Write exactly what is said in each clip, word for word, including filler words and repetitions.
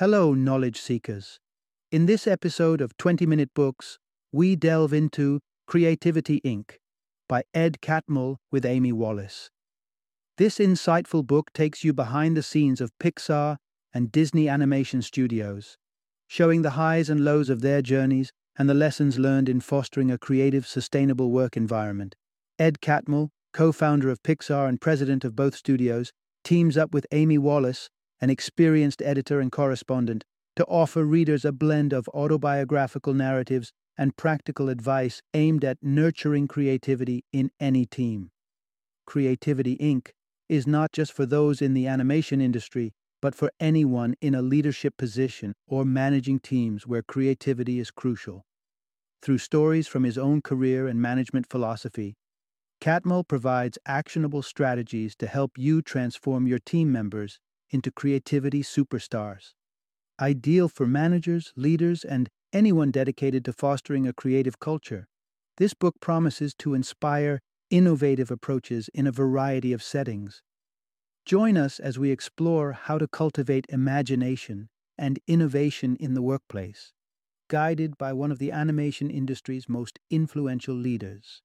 Hello, knowledge seekers. In this episode of twenty minute Books, we delve into Creativity Incorporated by Ed Catmull with Amy Wallace. This insightful book takes you behind the scenes of Pixar and Disney Animation Studios, showing the highs and lows of their journeys and the lessons learned in fostering a creative, sustainable work environment. Ed Catmull, co-founder of Pixar and president of both studios, teams up with Amy Wallace, an experienced editor and correspondent, to offer readers a blend of autobiographical narratives and practical advice aimed at nurturing creativity in any team. Creativity Incorporated is not just for those in the animation industry, but for anyone in a leadership position or managing teams where creativity is crucial. Through stories from his own career and management philosophy, Catmull provides actionable strategies to help you transform your team members into creativity superstars. Ideal for managers, leaders, and anyone dedicated to fostering a creative culture, this book promises to inspire innovative approaches in a variety of settings. Join us as we explore how to cultivate imagination and innovation in the workplace, guided by one of the animation industry's most influential leaders.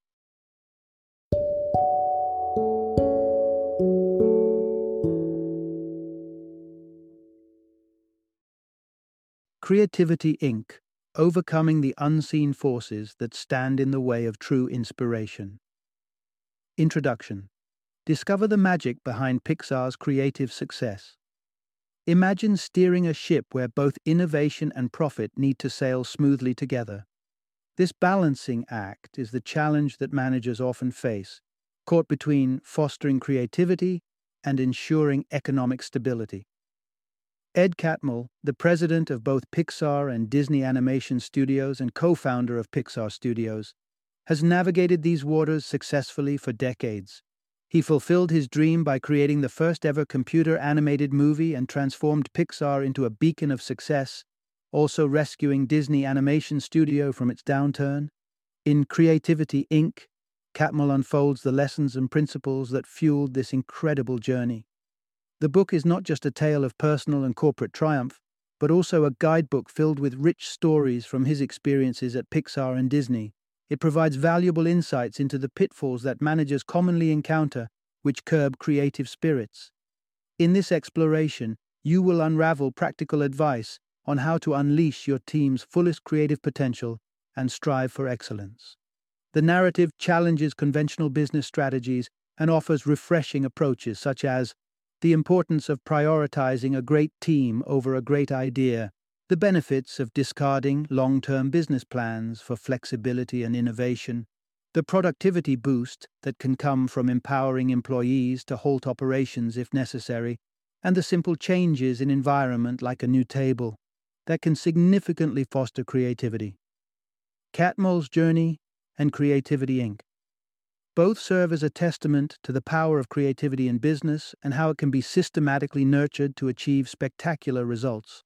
Creativity Incorporated. Overcoming the unseen forces that stand in the way of true inspiration. Introduction. Discover the magic behind Pixar's creative success. Imagine steering a ship where both innovation and profit need to sail smoothly together. This balancing act is the challenge that managers often face, caught between fostering creativity and ensuring economic stability. Ed Catmull, the president of both Pixar and Disney Animation Studios and co-founder of Pixar Studios, has navigated these waters successfully for decades. He fulfilled his dream by creating the first-ever computer-animated movie and transformed Pixar into a beacon of success, also rescuing Disney Animation Studio from its downturn. In Creativity Incorporated, Catmull unfolds the lessons and principles that fueled this incredible journey. The book is not just a tale of personal and corporate triumph, but also a guidebook filled with rich stories from his experiences at Pixar and Disney. It provides valuable insights into the pitfalls that managers commonly encounter, which curb creative spirits. In this exploration, you will unravel practical advice on how to unleash your team's fullest creative potential and strive for excellence. The narrative challenges conventional business strategies and offers refreshing approaches such as the importance of prioritizing a great team over a great idea, the benefits of discarding long-term business plans for flexibility and innovation, the productivity boost that can come from empowering employees to halt operations if necessary, and the simple changes in environment like a new table that can significantly foster creativity. Catmull's Journey and Creativity Incorporated. Both serve as a testament to the power of creativity in business and how it can be systematically nurtured to achieve spectacular results.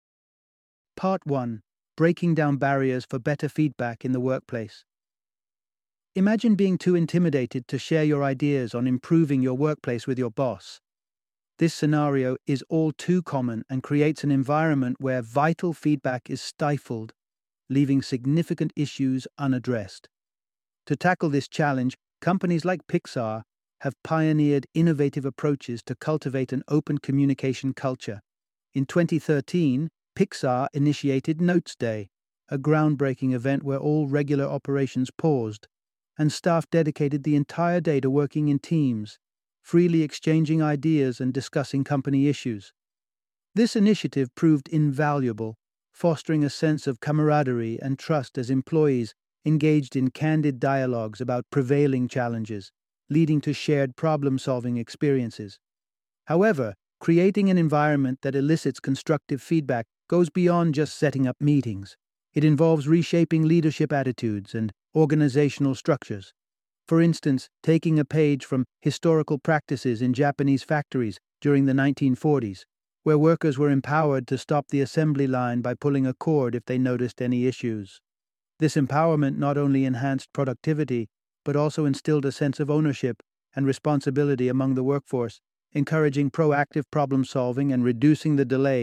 Part one. Breaking down barriers for better feedback in the workplace. Imagine being too intimidated to share your ideas on improving your workplace with your boss. This scenario is all too common and creates an environment where vital feedback is stifled, leaving significant issues unaddressed. To tackle this challenge, companies like Pixar have pioneered innovative approaches to cultivate an open communication culture. In twenty thirteen, Pixar initiated Notes Day, a groundbreaking event where all regular operations paused, and staff dedicated the entire day to working in teams, freely exchanging ideas and discussing company issues. This initiative proved invaluable, fostering a sense of camaraderie and trust as employees engaged in candid dialogues about prevailing challenges, leading to shared problem-solving experiences. However, creating an environment that elicits constructive feedback goes beyond just setting up meetings. It involves reshaping leadership attitudes and organizational structures. For instance, taking a page from historical practices in Japanese factories during the nineteen forties, where workers were empowered to stop the assembly line by pulling a cord if they noticed any issues. This empowerment not only enhanced productivity, but also instilled a sense of ownership and responsibility among the workforce, encouraging proactive problem-solving and reducing the delays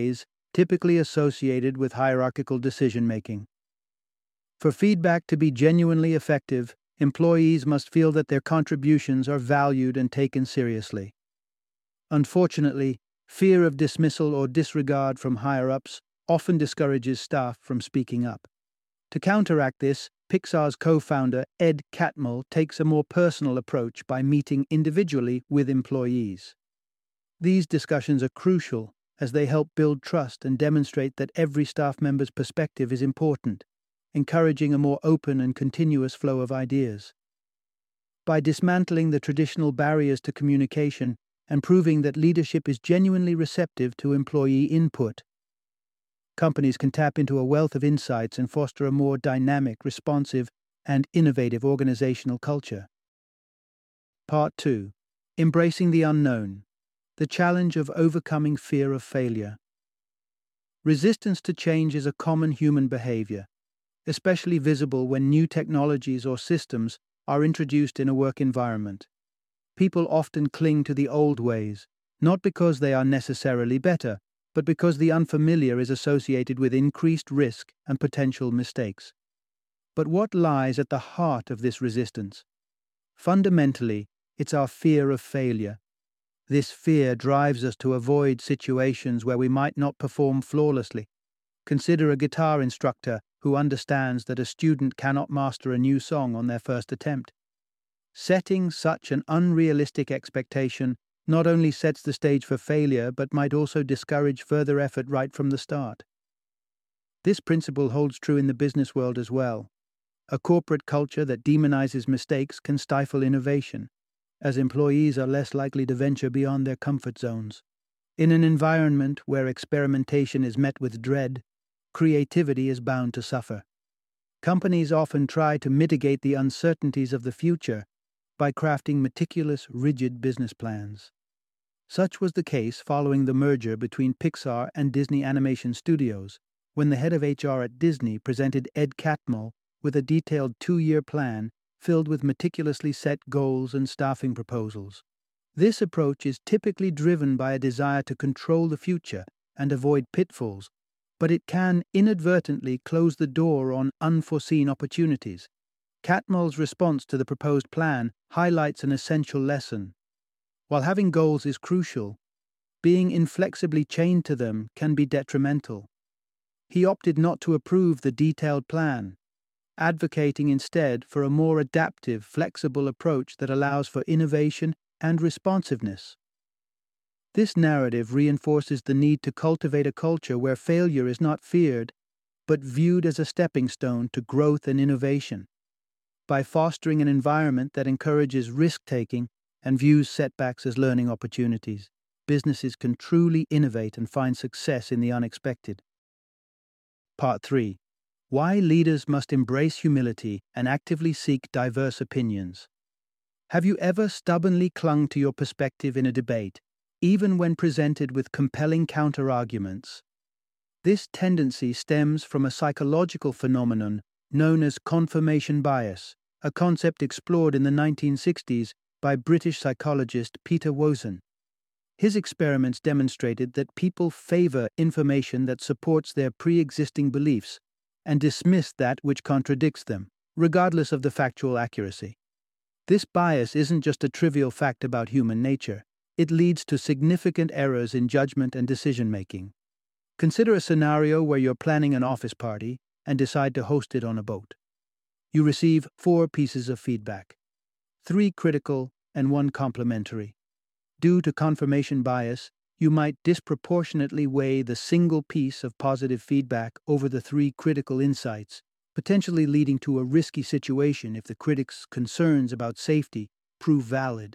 typically associated with hierarchical decision-making. For feedback to be genuinely effective, employees must feel that their contributions are valued and taken seriously. Unfortunately, fear of dismissal or disregard from higher-ups often discourages staff from speaking up. To counteract this, Pixar's co-founder Ed Catmull takes a more personal approach by meeting individually with employees. These discussions are crucial as they help build trust and demonstrate that every staff member's perspective is important, encouraging a more open and continuous flow of ideas. By dismantling the traditional barriers to communication and proving that leadership is genuinely receptive to employee input, companies can tap into a wealth of insights and foster a more dynamic, responsive, and innovative organizational culture. Part two. Embracing the unknown. The challenge of overcoming fear of failure. Resistance to change is a common human behavior, especially visible when new technologies or systems are introduced in a work environment. People often cling to the old ways, not because they are necessarily better, but because the unfamiliar is associated with increased risk and potential mistakes. But what lies at the heart of this resistance? Fundamentally, it's our fear of failure. This fear drives us to avoid situations where we might not perform flawlessly. Consider a guitar instructor who understands that a student cannot master a new song on their first attempt. Setting such an unrealistic expectation not only sets the stage for failure but might also discourage further effort right from the start. This principle holds true in the business world as well. A corporate culture that demonizes mistakes can stifle innovation, as employees are less likely to venture beyond their comfort zones. In an environment where experimentation is met with dread, creativity is bound to suffer. Companies often try to mitigate the uncertainties of the future by crafting meticulous, rigid business plans. Such was the case following the merger between Pixar and Disney Animation Studios, when the head of H R at Disney presented Ed Catmull with a detailed two-year plan filled with meticulously set goals and staffing proposals. This approach is typically driven by a desire to control the future and avoid pitfalls, but it can inadvertently close the door on unforeseen opportunities. Catmull's response to the proposed plan highlights an essential lesson. While having goals is crucial, being inflexibly chained to them can be detrimental. He opted not to approve the detailed plan, advocating instead for a more adaptive, flexible approach that allows for innovation and responsiveness. This narrative reinforces the need to cultivate a culture where failure is not feared, but viewed as a stepping stone to growth and innovation. By fostering an environment that encourages risk-taking and views setbacks as learning opportunities, businesses can truly innovate and find success in the unexpected. Part three. Why leaders must embrace humility and actively seek diverse opinions. Have you ever stubbornly clung to your perspective in a debate, even when presented with compelling counter-arguments? This tendency stems from a psychological phenomenon known as confirmation bias, a concept explored in the nineteen sixties by British psychologist Peter Woesen. His experiments demonstrated that people favor information that supports their pre-existing beliefs and dismiss that which contradicts them, regardless of the factual accuracy. This bias isn't just a trivial fact about human nature. It leads to significant errors in judgment and decision-making. Consider a scenario where you're planning an office party and decide to host it on a boat. You receive four pieces of feedback, three critical and one complimentary. Due to confirmation bias, you might disproportionately weigh the single piece of positive feedback over the three critical insights, potentially leading to a risky situation if the critic's concerns about safety prove valid.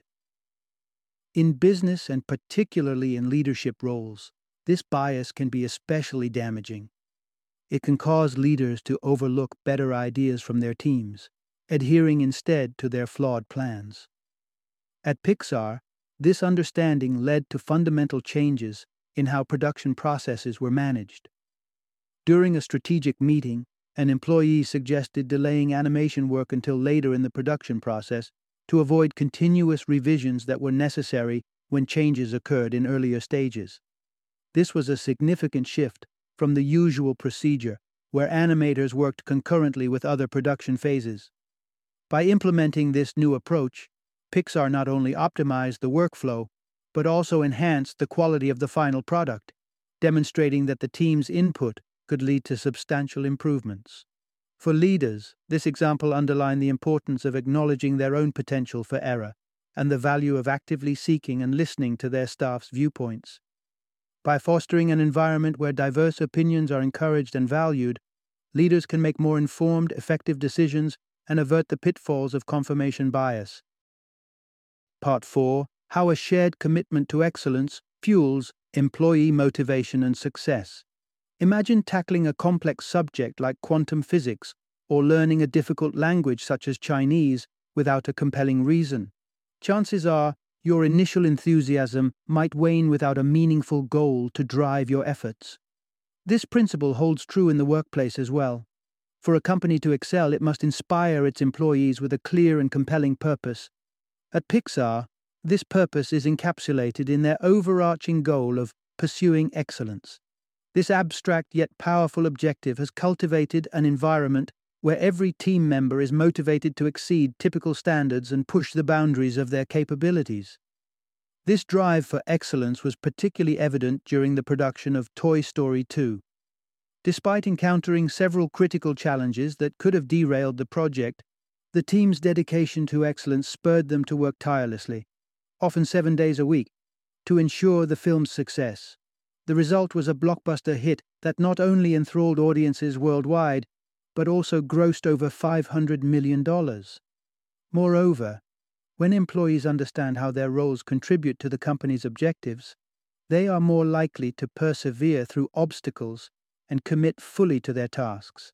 In business and particularly in leadership roles, this bias can be especially damaging. It can cause leaders to overlook better ideas from their teams, adhering instead to their flawed plans. At Pixar, this understanding led to fundamental changes in how production processes were managed. During a strategic meeting, an employee suggested delaying animation work until later in the production process to avoid continuous revisions that were necessary when changes occurred in earlier stages. This was a significant shift from the usual procedure, where animators worked concurrently with other production phases. By implementing this new approach, Pixar not only optimized the workflow, but also enhanced the quality of the final product, demonstrating that the team's input could lead to substantial improvements. For leaders, this example underlined the importance of acknowledging their own potential for error and the value of actively seeking and listening to their staff's viewpoints. By fostering an environment where diverse opinions are encouraged and valued, leaders can make more informed, effective decisions and avert the pitfalls of confirmation bias. Part four. How a shared commitment to excellence fuels employee motivation and success. Imagine tackling a complex subject like quantum physics or learning a difficult language such as Chinese without a compelling reason. Chances are your initial enthusiasm might wane without a meaningful goal to drive your efforts. This principle holds true in the workplace as well. For a company to excel, it must inspire its employees with a clear and compelling purpose. At Pixar, this purpose is encapsulated in their overarching goal of pursuing excellence. This abstract yet powerful objective has cultivated an environment where every team member is motivated to exceed typical standards and push the boundaries of their capabilities. This drive for excellence was particularly evident during the production of Toy Story two. Despite encountering several critical challenges that could have derailed the project, the team's dedication to excellence spurred them to work tirelessly, often seven days a week, to ensure the film's success. The result was a blockbuster hit that not only enthralled audiences worldwide, but also grossed over five hundred million dollars. Moreover, when employees understand how their roles contribute to the company's objectives, they are more likely to persevere through obstacles and commit fully to their tasks.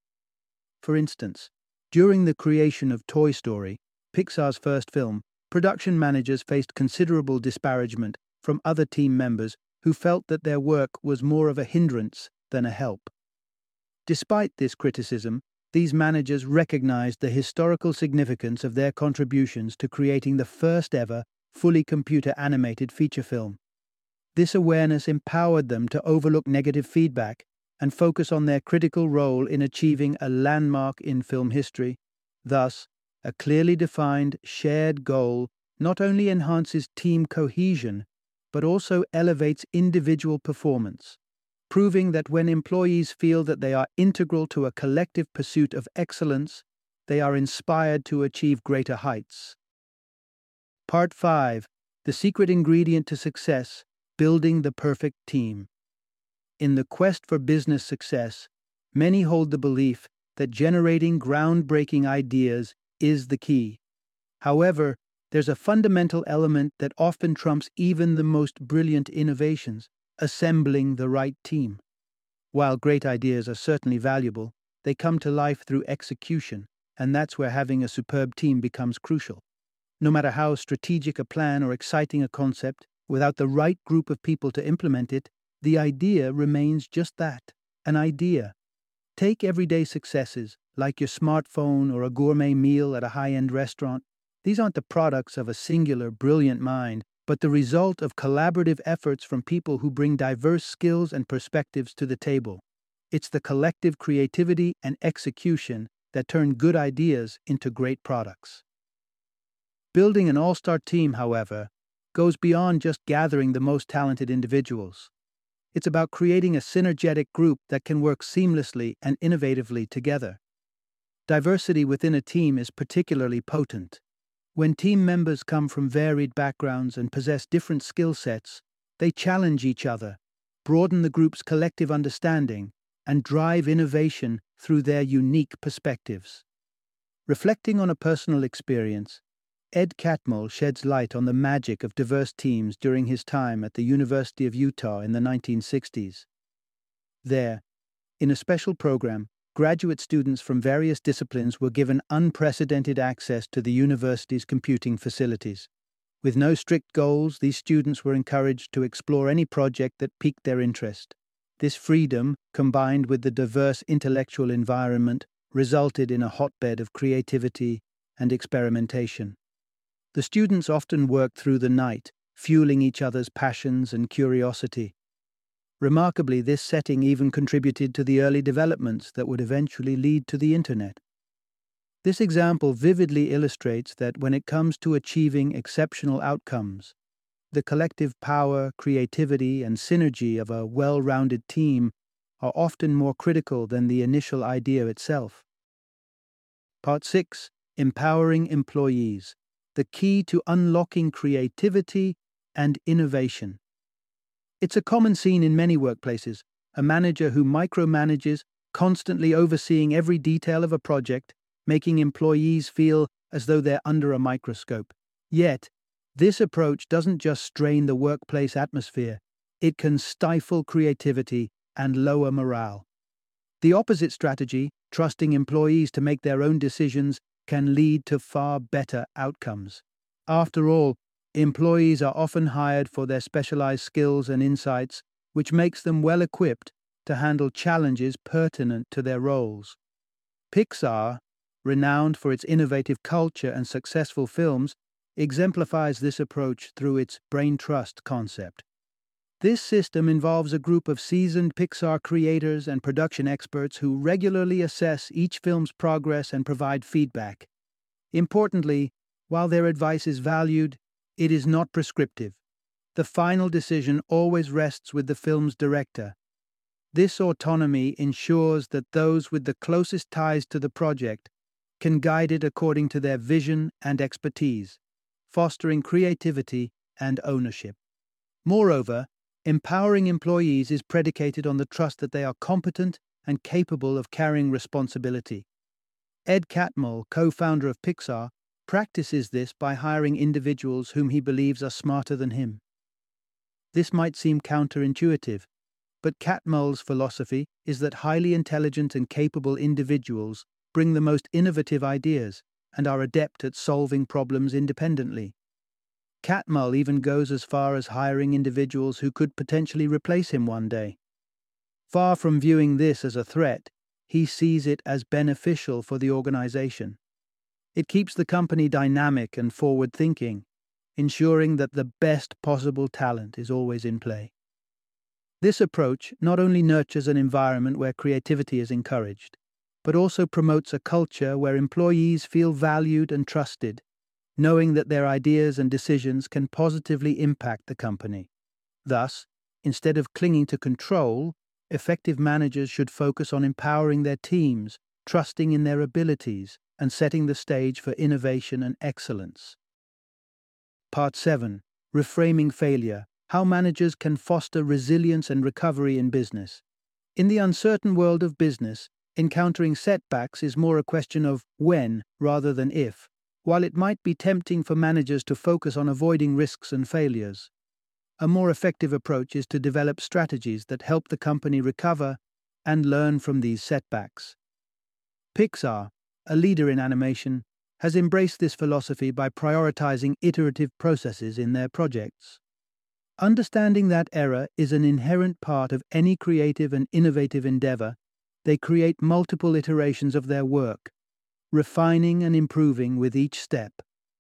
For instance, during the creation of Toy Story, Pixar's first film, production managers faced considerable disparagement from other team members who felt that their work was more of a hindrance than a help. Despite this criticism, these managers recognized the historical significance of their contributions to creating the first ever fully computer-animated feature film. This awareness empowered them to overlook negative feedback and focus on their critical role in achieving a landmark in film history. Thus, a clearly defined, shared goal not only enhances team cohesion, but also elevates individual performance, proving that when employees feel that they are integral to a collective pursuit of excellence, they are inspired to achieve greater heights. Part five. The secret ingredient to success: building the perfect team. In the quest for business success, many hold the belief that generating groundbreaking ideas is the key. However, there's a fundamental element that often trumps even the most brilliant innovations: assembling the right team. While great ideas are certainly valuable, they come to life through execution, and that's where having a superb team becomes crucial. No matter how strategic a plan or exciting a concept, without the right group of people to implement it, the idea remains just that, an idea. Take everyday successes, like your smartphone or a gourmet meal at a high-end restaurant. These aren't the products of a singular, brilliant mind, but the result of collaborative efforts from people who bring diverse skills and perspectives to the table. It's the collective creativity and execution that turn good ideas into great products. Building an all-star team, however, goes beyond just gathering the most talented individuals. It's about creating a synergetic group that can work seamlessly and innovatively together. Diversity within a team is particularly potent. When team members come from varied backgrounds and possess different skill sets, they challenge each other, broaden the group's collective understanding, and drive innovation through their unique perspectives. Reflecting on a personal experience, Ed Catmull sheds light on the magic of diverse teams during his time at the University of Utah in the nineteen sixties. There, in a special program, graduate students from various disciplines were given unprecedented access to the university's computing facilities. With no strict goals, these students were encouraged to explore any project that piqued their interest. This freedom, combined with the diverse intellectual environment, resulted in a hotbed of creativity and experimentation. The students often worked through the night, fueling each other's passions and curiosity. Remarkably, this setting even contributed to the early developments that would eventually lead to the Internet. This example vividly illustrates that when it comes to achieving exceptional outcomes, the collective power, creativity, and synergy of a well-rounded team are often more critical than the initial idea itself. Part six. Empowering employees. The key to unlocking creativity and innovation. It's a common scene in many workplaces, a manager who micromanages, constantly overseeing every detail of a project, making employees feel as though they're under a microscope. Yet, this approach doesn't just strain the workplace atmosphere, it can stifle creativity and lower morale. The opposite strategy, trusting employees to make their own decisions, can lead to far better outcomes. After all, employees are often hired for their specialized skills and insights, which makes them well equipped to handle challenges pertinent to their roles. Pixar, renowned for its innovative culture and successful films, exemplifies this approach through its brain trust concept. This system involves a group of seasoned Pixar creators and production experts who regularly assess each film's progress and provide feedback. Importantly, while their advice is valued, it is not prescriptive. The final decision always rests with the film's director. This autonomy ensures that those with the closest ties to the project can guide it according to their vision and expertise, fostering creativity and ownership. Moreover, empowering employees is predicated on the trust that they are competent and capable of carrying responsibility. Ed Catmull, co-founder of Pixar, practices this by hiring individuals whom he believes are smarter than him. This might seem counterintuitive, but Catmull's philosophy is that highly intelligent and capable individuals bring the most innovative ideas and are adept at solving problems independently. Catmull even goes as far as hiring individuals who could potentially replace him one day. Far from viewing this as a threat, he sees it as beneficial for the organization. It keeps the company dynamic and forward-thinking, ensuring that the best possible talent is always in play. This approach not only nurtures an environment where creativity is encouraged, but also promotes a culture where employees feel valued and trusted, knowing that their ideas and decisions can positively impact the company. Thus, instead of clinging to control, effective managers should focus on empowering their teams, trusting in their abilities, and setting the stage for innovation and excellence. Part seven. Reframing failure. How managers can foster resilience and recovery in business. In the uncertain world of business, encountering setbacks is more a question of when rather than if, while it might be tempting for managers to focus on avoiding risks and failures. A more effective approach is to develop strategies that help the company recover and learn from these setbacks. Pixar, a leader in animation, has embraced this philosophy by prioritizing iterative processes in their projects. Understanding that error is an inherent part of any creative and innovative endeavor, they create multiple iterations of their work, refining and improving with each step.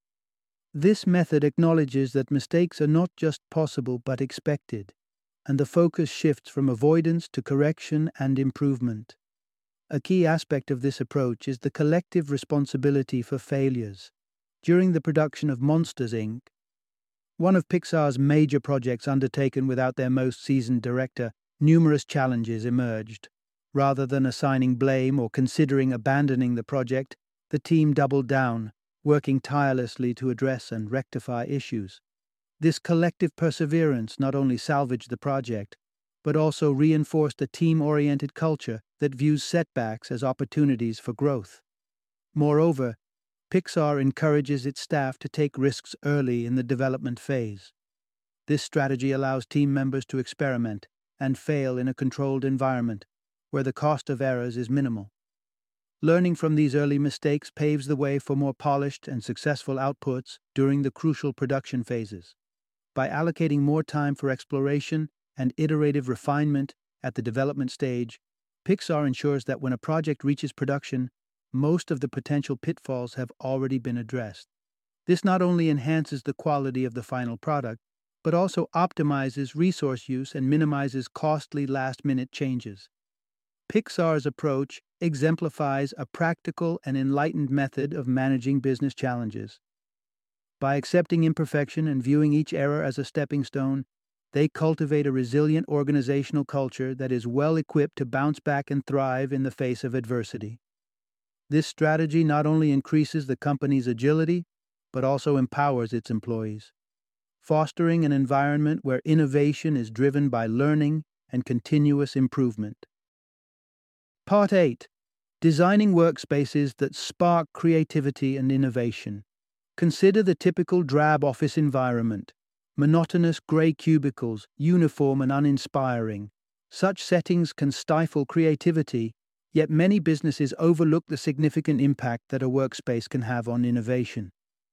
This method acknowledges that mistakes are not just possible but expected, and the focus shifts from avoidance to correction and improvement. A key aspect of this approach is the collective responsibility for failures. During the production of Monsters, Incorporated, one of Pixar's major projects undertaken without their most seasoned director, numerous challenges emerged. Rather than assigning blame or considering abandoning the project, the team doubled down, working tirelessly to address and rectify issues. This collective perseverance not only salvaged the project, but also reinforced a team-oriented culture that views setbacks as opportunities for growth. Moreover, Pixar encourages its staff to take risks early in the development phase. This strategy allows team members to experiment and fail in a controlled environment, where the cost of errors is minimal. Learning from these early mistakes paves the way for more polished and successful outputs during the crucial production phases. By allocating more time for exploration and iterative refinement at the development stage, Pixar ensures that when a project reaches production, most of the potential pitfalls have already been addressed. This not only enhances the quality of the final product, but also optimizes resource use and minimizes costly last-minute changes. Pixar's approach exemplifies a practical and enlightened method of managing business challenges. By accepting imperfection and viewing each error as a stepping stone, they cultivate a resilient organizational culture that is well equipped to bounce back and thrive in the face of adversity. This strategy not only increases the company's agility, but also empowers its employees, fostering an environment where innovation is driven by learning and continuous improvement. Part eight. Designing workspaces that spark creativity and innovation. Consider the typical drab office environment. Monotonous gray cubicles, uniform and uninspiring. Such settings can stifle creativity, yet many businesses overlook the significant impact that a workspace can have on innovation.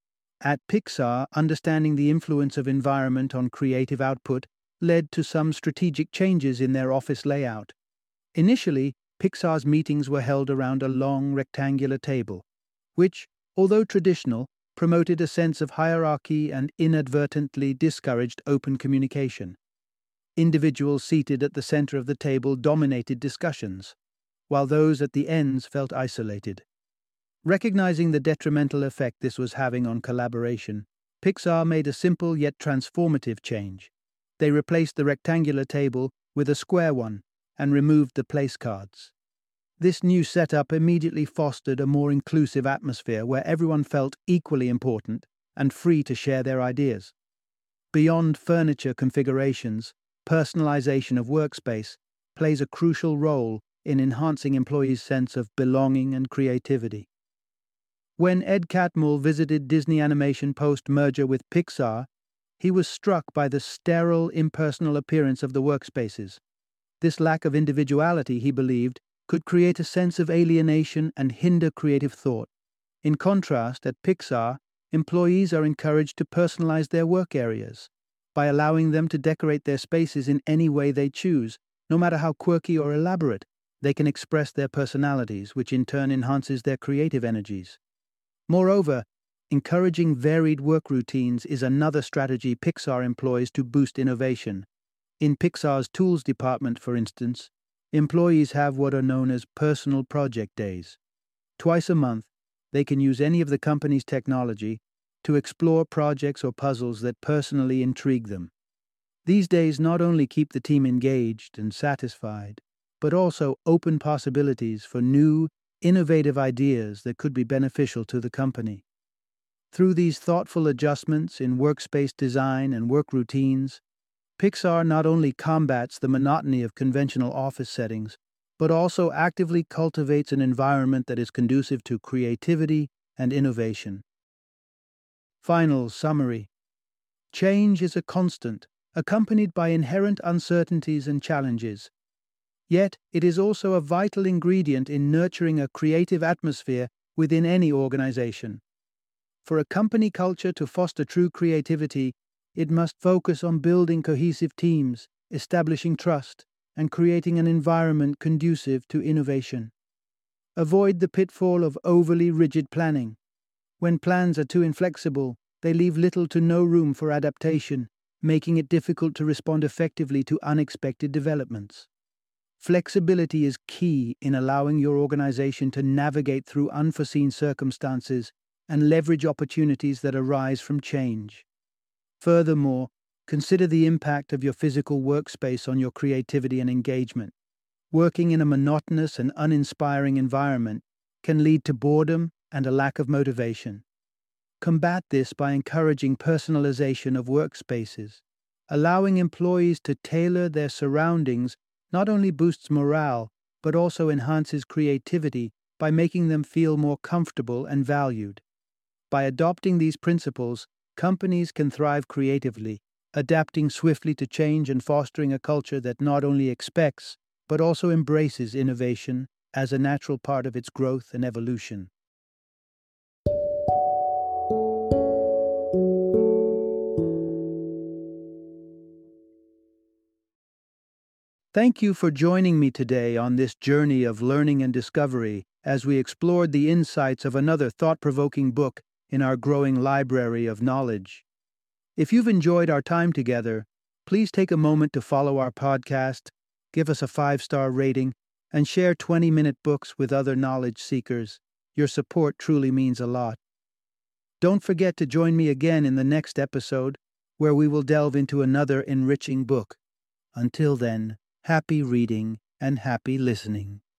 At Pixar, understanding the influence of environment on creative output led to some strategic changes in their office layout. Initially, Pixar's meetings were held around a long rectangular table, which, although traditional, promoted a sense of hierarchy and inadvertently discouraged open communication. Individuals seated at the center of the table dominated discussions, while those at the ends felt isolated. Recognizing the detrimental effect this was having on collaboration, Pixar made a simple yet transformative change. They replaced the rectangular table with a square one and removed the place cards. This new setup immediately fostered a more inclusive atmosphere where everyone felt equally important and free to share their ideas. Beyond furniture configurations, personalization of workspace plays a crucial role in enhancing employees' sense of belonging and creativity. When Ed Catmull visited Disney Animation post-merger with Pixar, he was struck by the sterile, impersonal appearance of the workspaces. This lack of individuality, he believed, could create a sense of alienation and hinder creative thought. In contrast, at Pixar, employees are encouraged to personalize their work areas by allowing them to decorate their spaces in any way they choose. No matter how quirky or elaborate, they can express their personalities, which in turn enhances their creative energies. Moreover, encouraging varied work routines is another strategy Pixar employs to boost innovation. In Pixar's tools department, for instance, employees have what are known as personal project days. Twice a month, they can use any of the company's technology to explore projects or puzzles that personally intrigue them. These days not only keep the team engaged and satisfied, but also open possibilities for new, innovative ideas that could be beneficial to the company. Through these thoughtful adjustments in workspace design and work routines, Pixar not only combats the monotony of conventional office settings, but also actively cultivates an environment that is conducive to creativity and innovation. Final summary. Change is a constant, accompanied by inherent uncertainties and challenges. Yet, it is also a vital ingredient in nurturing a creative atmosphere within any organization. For a company culture to foster true creativity, it must focus on building cohesive teams, establishing trust, and creating an environment conducive to innovation. Avoid the pitfall of overly rigid planning. When plans are too inflexible, they leave little to no room for adaptation, making it difficult to respond effectively to unexpected developments. Flexibility is key in allowing your organization to navigate through unforeseen circumstances and leverage opportunities that arise from change. Furthermore, consider the impact of your physical workspace on your creativity and engagement. Working in a monotonous and uninspiring environment can lead to boredom and a lack of motivation. Combat this by encouraging personalization of workspaces. Allowing employees to tailor their surroundings not only boosts morale, but also enhances creativity by making them feel more comfortable and valued. By adopting these principles, companies can thrive creatively, adapting swiftly to change and fostering a culture that not only expects, but also embraces innovation as a natural part of its growth and evolution. Thank you for joining me today on this journey of learning and discovery as we explored the insights of another thought-provoking book in our growing library of knowledge. If you've enjoyed our time together, please take a moment to follow our podcast, give us a five-star rating, and share twenty-minute books with other knowledge seekers. Your support truly means a lot. Don't forget to join me again in the next episode, where we will delve into another enriching book. Until then, happy reading and happy listening.